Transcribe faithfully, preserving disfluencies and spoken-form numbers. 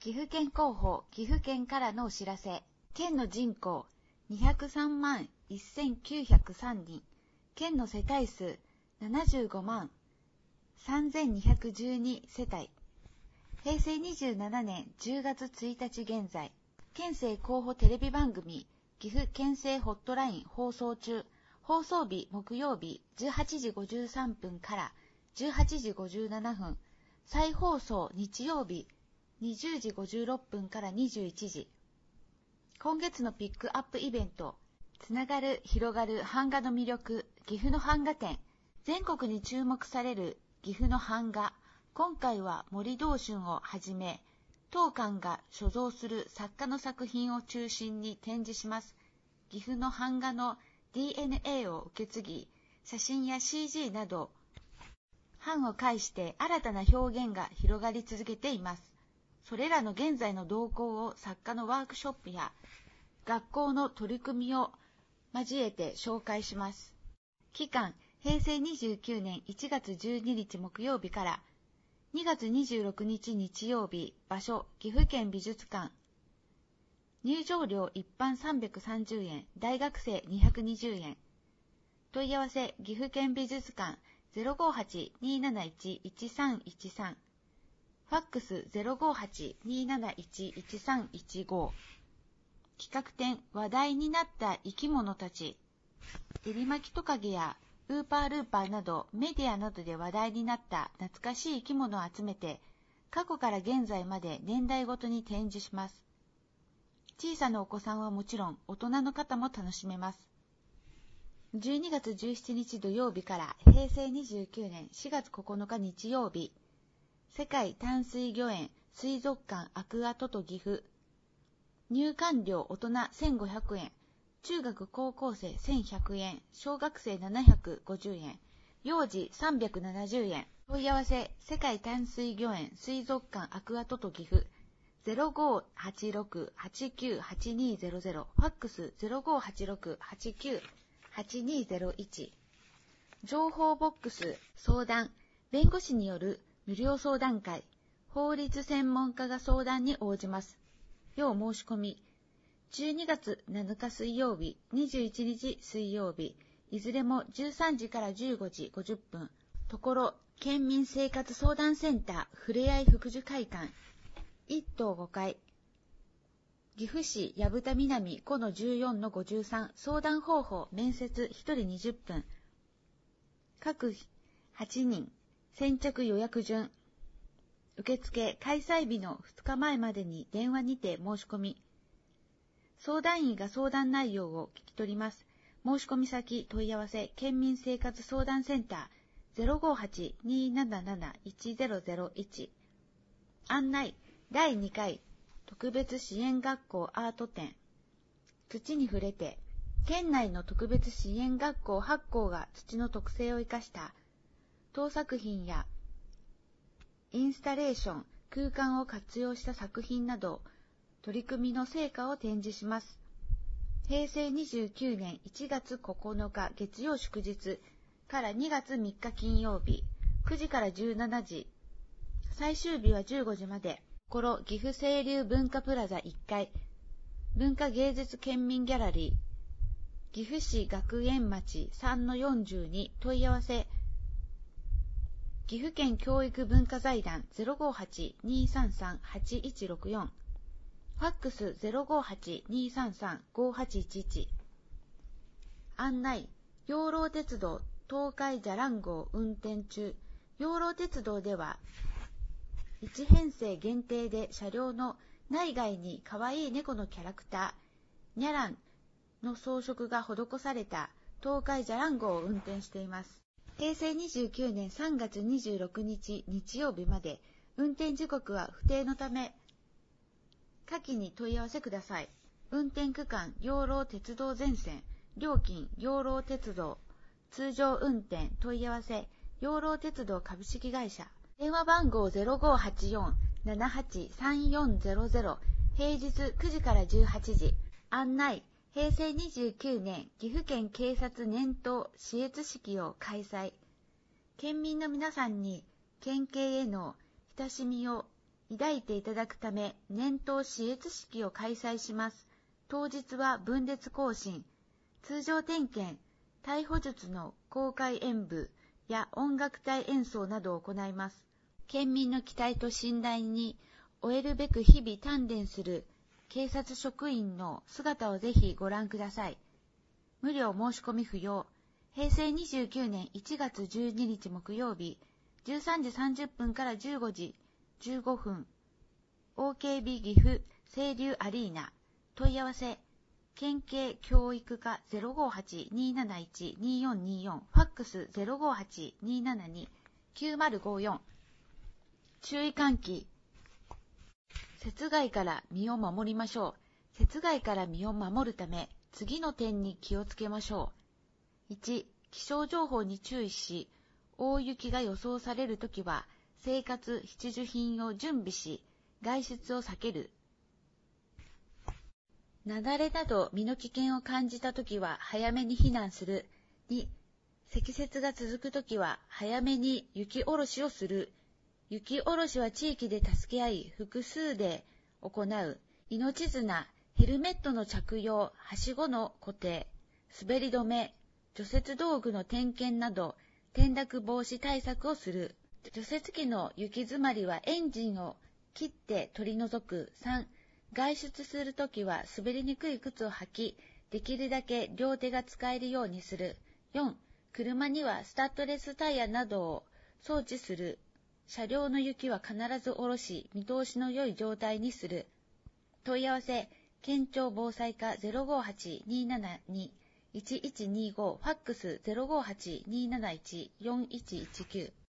岐阜県広報、岐阜県からのお知らせ。県の人口にひゃくさんまんせんきゅうひゃくさんにん、県の世帯数ななじゅうごまんさんぜんにひゃくじゅうに世帯。へいせいにじゅうななねんじゅうがつついたち現在、県政候補テレビ番組、岐阜県政ホットライン放送中。放送日木曜日じゅうはちじごじゅうさんぷんからじゅうはちじごじゅうななふん。再放送日曜日にじゅうじごじゅうろっぷんからにじゅういちじ。今月のピックアップイベント、つながる広がる版画の魅力、岐阜の版画展。全国に注目される岐阜の版画。今回は森道春をはじめ、当館が所蔵する作家の作品を中心に展示します。岐阜の版画の ディーエヌエー を受け継ぎ、写真や シージー など、版を介して新たな表現が広がり続けています。それらの現在の動向を作家のワークショップや学校の取り組みを交えて紹介します。期間、へいせいにじゅうきゅうねんいちがつじゅうににち木曜日からにがつにじゅうろくにち日曜日、場所、岐阜県美術館。入場料一般さんびゃくさんじゅうえん、大学生にひゃくにじゅうえん。問い合わせ、岐阜県美術館 ゼロごはち にーなないち いちさんいちさん。ファックス ゼロごはち にーなないち いちさんいちご。企画展、話題になった生き物たち。エリマキトカゲやウーパールーパーなどメディアなどで話題になった懐かしい生き物を集めて、過去から現在まで年代ごとに展示します。小さなお子さんはもちろん大人の方も楽しめます。じゅうにがつじゅうしちにち土曜日からへいせいにじゅうきゅうねんしがつここのか日曜日、世界淡水魚園水族館アクアトト岐阜。入館料大人せんごひゃくえん、中学高校生せんひゃくえん、小学生ななひゃくごじゅうえん、幼児さんびゃくななじゅうえん。問い合わせ、世界淡水魚園水族館アクアトト岐阜。ゼロごはちろく はちきゅう はちにーゼロゼロ、ファックス ゼロごはちろく はちきゅう はちにーゼロいち。情報ボックス、相談、弁護士による無料相談会、法律専門家が相談に応じます。要申し込み、じゅうにがつなのか水曜日、にじゅういちにち水曜日、いずれもじゅうさんじからじゅうごじごじゅっぷん、ところ、県民生活相談センターふれあい福祉会館、いっとうごかい、岐阜市矢蓋南ごのじゅうよんのごじゅうさん、相談方法、面接ひとりにじゅっぷん、各はちにん、先着予約順、受付開催日のふつかまえまでに電話にて申し込み、相談員が相談内容を聞き取ります。申し込み先、問い合わせ、県民生活相談センター ゼロごはち にーなななな いちゼロゼロいち。案内、だいにかい特別支援学校アート展。土に触れて、県内の特別支援学校はっこうが土の特性を生かした陶作品やインスタレーション、空間を活用した作品など、取り組みの成果を展示します。へいせいにじゅうきゅうねんいちがつここのか月曜祝日からにがつみっか金曜日、くじからじゅうしちじ、最終日はじゅうごじまで、ころ岐阜清流文化プラザいっかい、文化芸術県民ギャラリー、岐阜市学園町 さんのよんじゅうに 問い合わせ、岐阜県教育文化財団 ゼロごはち にーさんさん はちいちろくよん。ファックス ゼロごはち にーさんさん ごはちいちいち。案内、養老鉄道東海じゃらん号運転中。養老鉄道では、いちへんせい限定で車両の内外にかわいい猫のキャラクター、ニャランの装飾が施された東海じゃらん号を運転しています。へいせいにじゅうきゅうねんさんがつにじゅうろくにち日曜日まで、運転時刻は不定のため、下記に問い合わせください。運転区間、養老鉄道全線、料金、養老鉄道、通常運転、問い合わせ、養老鉄道株式会社、電話番号 ゼロごはちよん ななはち さんよんゼロゼロ、平日くじからじゅうはちじ、案内、へいせいにじゅうきゅうねん岐阜県警察年頭視閲式を開催。県民の皆さんに県警への親しみを抱いていただくため年頭視閲式を開催します。当日は分裂行進、通常点検、逮捕術の公開演舞や音楽隊演奏などを行います。県民の期待と信頼に終えるべく日々鍛錬する警察職員の姿をぜひご覧ください。無料申し込み不要。へいせいにじゅうきゅうねんいちがつじゅうににち木曜日、じゅうさんじさんじゅっぷんからじゅうごじじゅうごふん、オーケービー 岐阜清流アリーナ。問い合わせ、県警教育課 ゼロごはち にーなないち にーよんにーよん、ファックス ゼロごはち にーななに きゅうまるごよん。注意喚起。雪害から身を守りましょう。雪害から身を守るため、次の点に気をつけましょう。いち、気象情報に注意し、大雪が予想されるときは、生活必需品を準備し、外出を避ける。雪崩など身の危険を感じたときは早めに避難する。に、積雪が続くときは早めに雪下ろしをする。雪下ろしは地域で助け合い、複数で行う。命綱、ヘルメットの着用、はしごの固定、滑り止め、除雪道具の点検など、転落防止対策をする。除雪機の雪詰まりはエンジンを切って取り除く。さん、外出するときは滑りにくい靴を履き、できるだけ両手が使えるようにする。よん、車にはスタッドレスタイヤなどを装置する。車両の雪は必ず下ろし、見通しの良い状態にする。問い合わせ、県庁防災課 ゼロごはち にーななに いちいちにーご、ファックス ゼロごはち にーなないち よんいちいちきゅう。